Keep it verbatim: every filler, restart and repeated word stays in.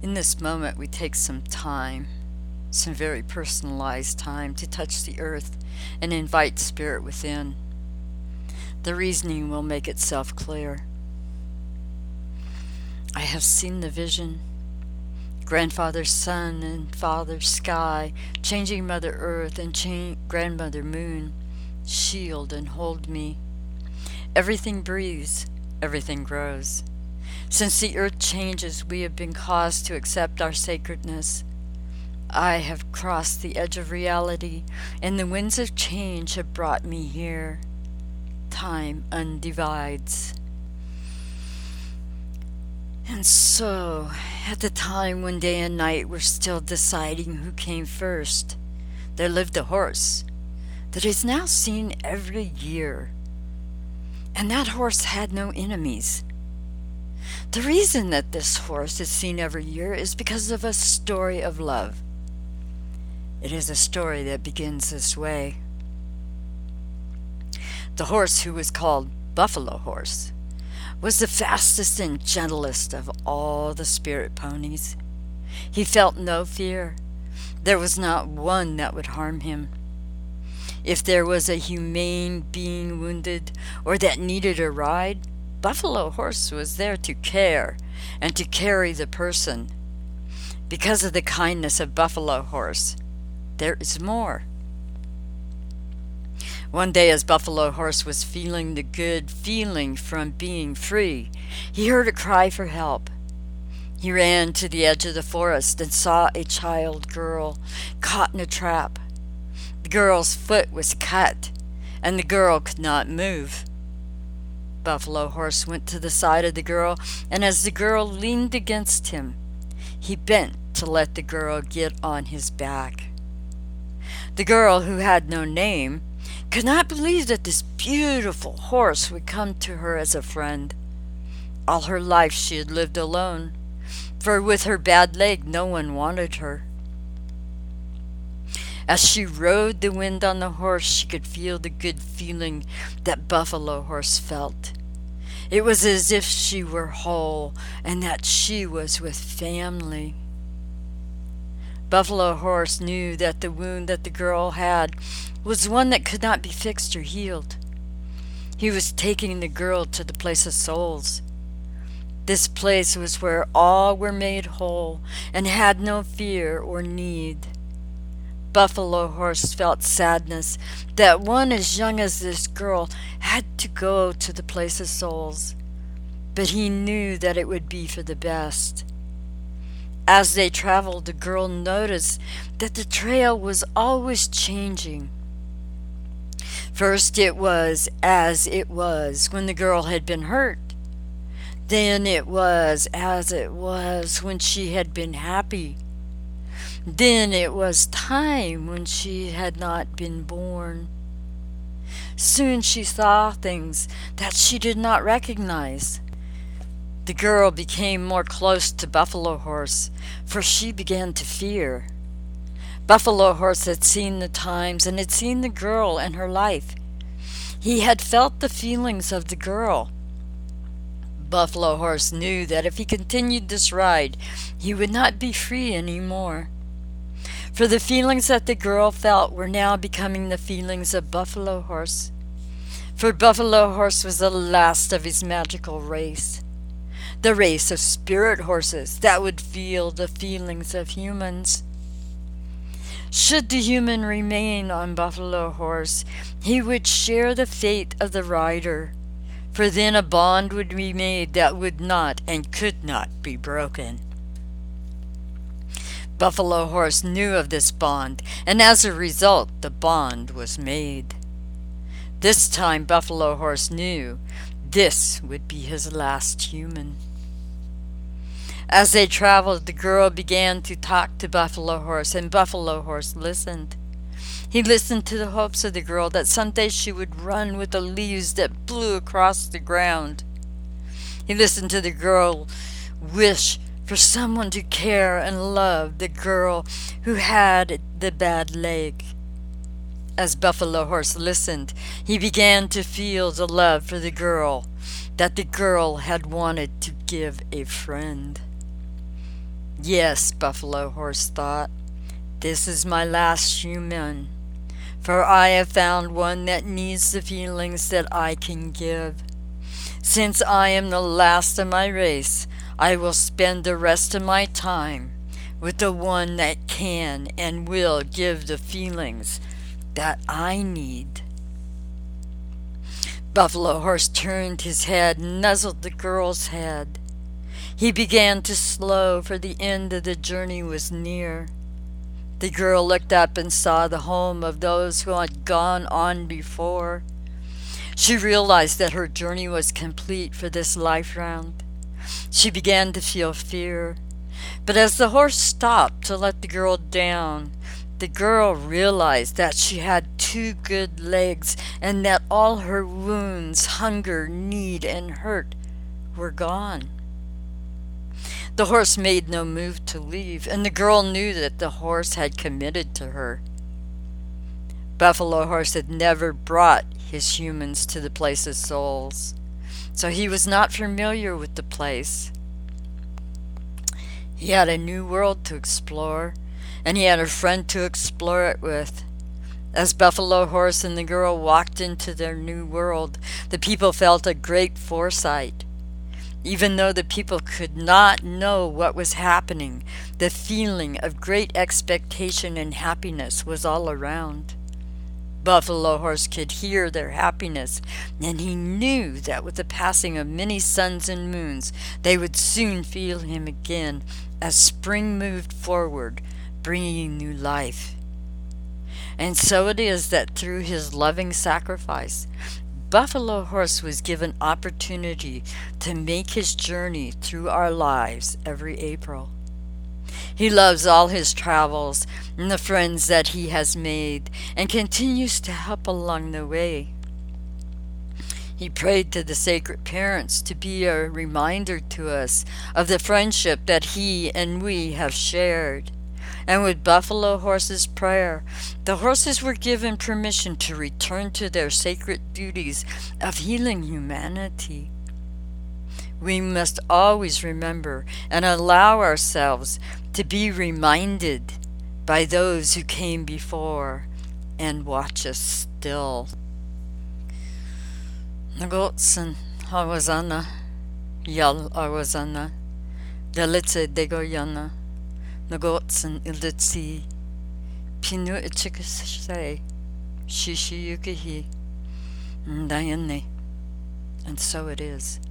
In this moment, we take some time, some very personalized time, to touch the earth and invite spirit within. The reasoning will make itself clear. I have seen the vision. Grandfather sun and father sky, changing Mother Earth and cha- Grandmother Moon, shield and hold me. Everything breathes, everything grows. Since the earth changes, we have been caused to accept our sacredness. I have crossed the edge of reality, and the winds of change have brought me here. Time undivides. And so, at the time when day and night were still deciding who came first, there lived a horse that is now seen every year. And that horse had no enemies. The reason that this horse is seen every year is because of a story of love. It is a story that begins this way. The horse, who was called Buffalo Horse, was the fastest and gentlest of all the spirit ponies. He felt no fear. There was not one that would harm him. If there was a humane being wounded or that needed a ride, Buffalo Horse was there to care and to carry the person. Because of the kindness of Buffalo Horse, there is more. One day, as Buffalo Horse was feeling the good feeling from being free, he heard a cry for help. He ran to the edge of the forest and saw a child girl caught in a trap. The girl's foot was cut, and the girl could not move. Buffalo Horse went to the side of the girl, and as the girl leaned against him, he bent to let the girl get on his back. The girl, who had no name, could not believe that this beautiful horse would come to her as a friend. All her life she had lived alone, for with her bad leg no one wanted her. As she rode the wind on the horse, she could feel the good feeling that Buffalo Horse felt. It was as if she were whole and that she was with family. Buffalo Horse knew that the wound that the girl had was one that could not be fixed or healed. He was taking the girl to the place of souls. This place was where all were made whole and had no fear or need. Buffalo Horse felt sadness that one as young as this girl had to go to the place of souls, but he knew that it would be for the best. As they traveled, the girl noticed that the trail was always changing. First it was as it was when the girl had been hurt. Then it was as it was when she had been happy. Then it was time when she had not been born. Soon she saw things that she did not recognize. The girl became more close to Buffalo Horse, for she began to fear. Buffalo Horse had seen the times and had seen the girl and her life. He had felt the feelings of the girl. Buffalo Horse knew that if he continued this ride, he would not be free any more. For the feelings that the girl felt were now becoming the feelings of Buffalo Horse. For Buffalo Horse was the last of his magical race, the race of spirit horses that would feel the feelings of humans. Should the human remain on Buffalo Horse, he would share the fate of the rider, for then a bond would be made that would not and could not be broken. Buffalo Horse knew of this bond, and as a result, the bond was made. This time, Buffalo Horse knew this would be his last human. As they traveled, the girl began to talk to Buffalo Horse, and Buffalo Horse listened. He listened to the hopes of the girl that someday she would run with the leaves that blew across the ground. He listened to the girl wish for someone to care and love the girl who had the bad leg. As Buffalo Horse listened, he began to feel the love for the girl that the girl had wanted to give a friend. Yes, Buffalo Horse thought, this is my last human, for I have found one that needs the feelings that I can give. Since I am the last of my race, I will spend the rest of my time with the one that can and will give the feelings that I need. Buffalo Horse turned his head and nuzzled the girl's head. He began to slow, for the end of the journey was near. The girl looked up and saw the home of those who had gone on before. She realized that her journey was complete for this life round. She began to feel fear. But as the horse stopped to let the girl down, the girl realized that she had two good legs and that all her wounds, hunger, need, and hurt were gone. The horse made no move to leave, and the girl knew that the horse had committed to her. Buffalo Horse had never brought his humans to the place of souls, so he was not familiar with the place. He had a new world to explore, and he had a friend to explore it with. As Buffalo Horse and the girl walked into their new world, the people felt a great foresight. Even though the people could not know what was happening, the feeling of great expectation and happiness was all around. Buffalo Horse could hear their happiness, and he knew that with the passing of many suns and moons, they would soon feel him again as spring moved forward, bringing new life. And so it is that through his loving sacrifice, Buffalo Horse was given opportunity to make his journey through our lives every April. He loves all his travels and the friends that he has made and continues to help along the way. He prayed to the sacred parents to be a reminder to us of the friendship that he and we have shared. And with Buffalo Horse's prayer, the horses were given permission to return to their sacred duties of healing humanity. We must always remember and allow ourselves to be reminded by those who came before and watch us still. Nagotsan hawazana, yal awazana, dalitse degoyana. Nagotsan ilitsi, pinu ichikashay, shishi yukihi, ndayane. And so it is.